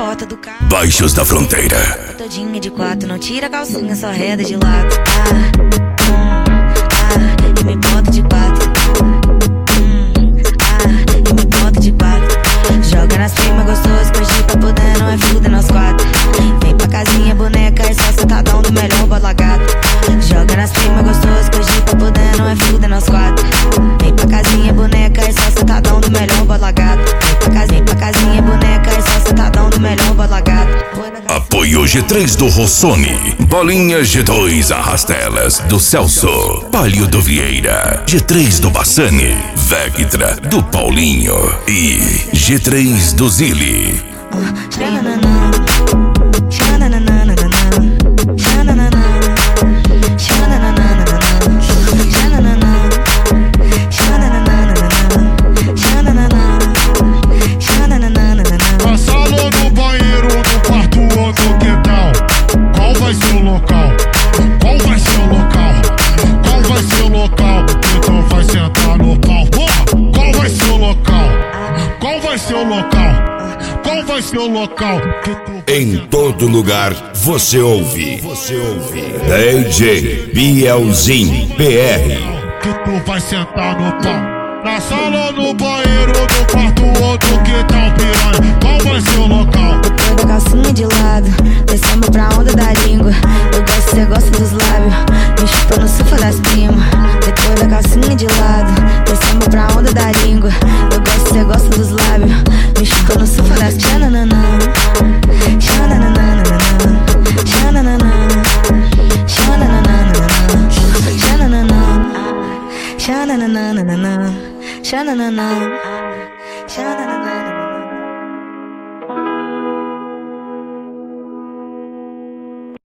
porta do carro. Baixos da Fronteira. Todinha de quatro, não tira a calcinha, só reda de lado. E me bota de quatro. E me bota de quatro. Joga nas primas gostoso, que hoje pra poder não é fuder nós quatro. Vem pra casinha, boneca, é só sentadão do melhor bola gato. Joga nas primas gostoso, que hoje pra poder não é fuder nós quatro. Vem pra casinha, boneca, é só sentadão do melhor bola gato. Vem pra casinha, boneca, é só sentadão do melhor bola gato. Apoio G3 do Rossoni, Bolinha G2 Arrastelas do Celso, Palio do Vieira, G3 do Bassani, Vectra do Paulinho e G3 do Zili. Seu local. Em todo lugar você ouve. DJ Bielzinho BR. Que tu vai sentar no pau. Na sala, no banheiro, no quarto ou no quintal, piranha. Qual vai ser o local? Depois da calcinha de lado, descemos pra onda da língua. Eu gosto, cê gosta dos lábios, me chupa no sufa das primas. Depois da calcinha de lado, descemos pra onda da língua. Eu gosto, cê gosta dos lábios, me chupa no sufa das tchananana. Tchananana, tchananana, tchananana, tchananana, tchananana, tchananana, tchananana.